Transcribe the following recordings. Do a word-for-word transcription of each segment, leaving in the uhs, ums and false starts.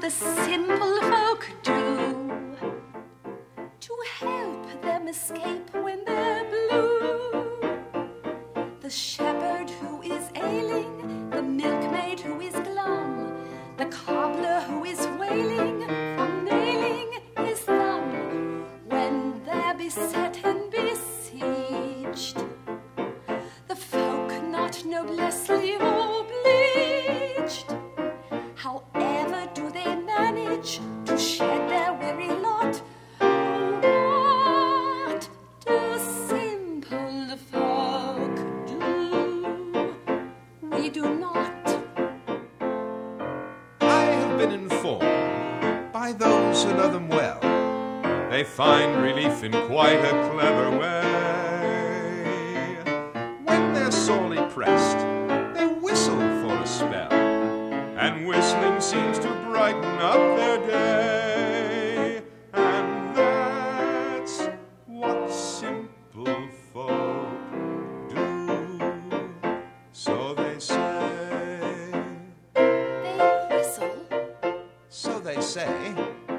the simple folk do to help them escape when they're blue? The shepherd who is ailing, the milkmaid who is glum, the cobbler who is wailing from nailing his thumb, when they're beset and besieged, the folk not noblessly obliged, however do they manage to shed their weary lot? What do simple folk do? We do not. I have been informed by those who know them well, they find relief in quite a clever way. When they're sorely pressed, they whistle for a spell, and whistling seems to brighten up their day. And that's what simple folk do. So they say. They whistle. So they say.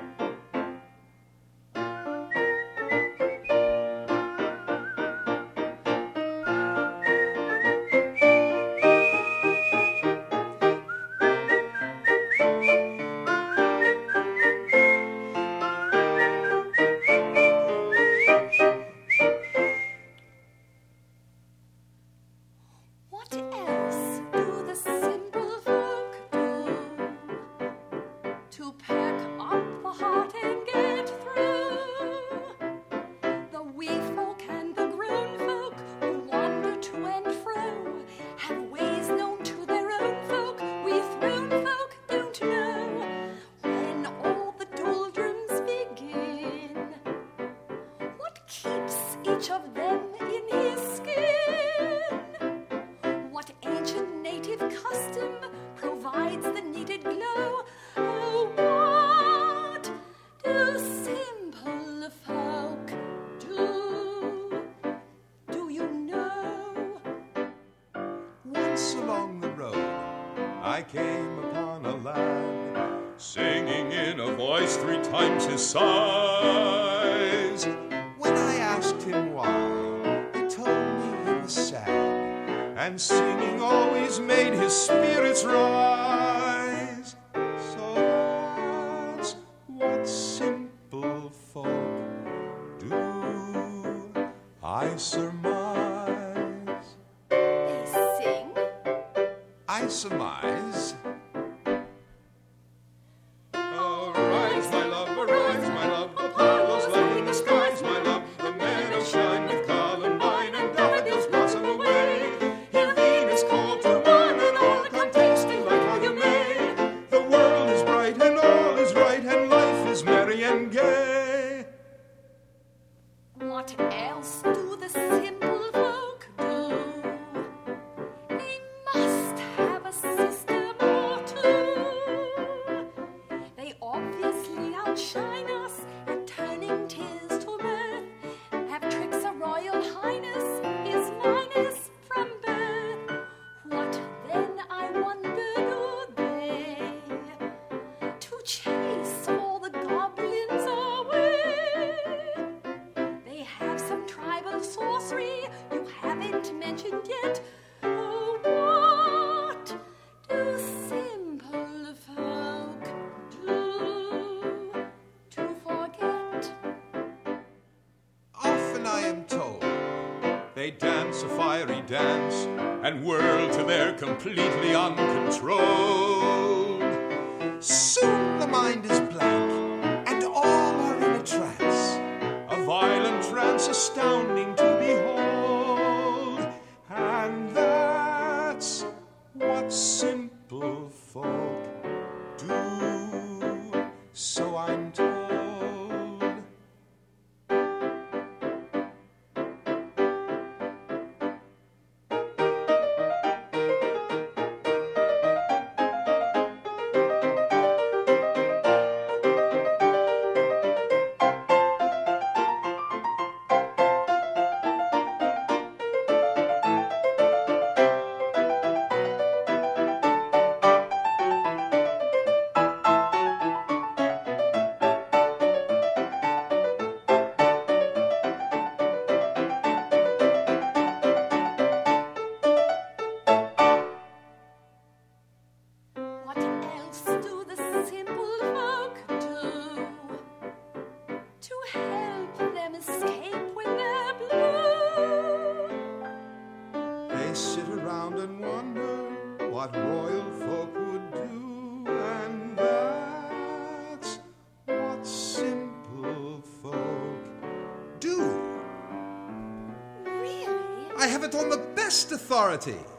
What else do the simple folk do to perk up the heart and get through? The wee folk and the grown folk who wander to and fro have ways known to their own folk we thrown folk don't know. When all the doldrums begin, what keeps each of them in his skin? What ancient native custom provides the needed glow? Oh, what do simple folk do? Do you know? Once along the road, I came upon a lad singing in a voice three times his size. When I asked him why, he told me he was sad, and singing always made his spirits rise. So that's what simple folk do, I surmise. They sing. I surmise. Arise, my love, arise, my love, Apollo's light in the skies, my love. The meadows shine with columbine and daffodils blossom away. Hear Venus call to one and all, come taste and like how you may. The world is bright and all is right and life is merry and gay. What else do the simple folk do? They must have a system or two. They obviously outshine us at turning tears to mirth, have tricks a royal highness is minus from birth. What then, I wonder, do they to chase all the goblins away? They have some tribal sorcery you haven't mentioned yet. Oh, what do simple folk do to forget? Often I am told they dance a fiery dance and whirl till they're completely uncontrolled. Soon the mind is blank and all are in a trance, a violent trance astounding to behold. And that's what simple folk do, so I'm told. sit around and wonder what royal folk would do, and that's what simple folk do. Really? I have it on the best authority.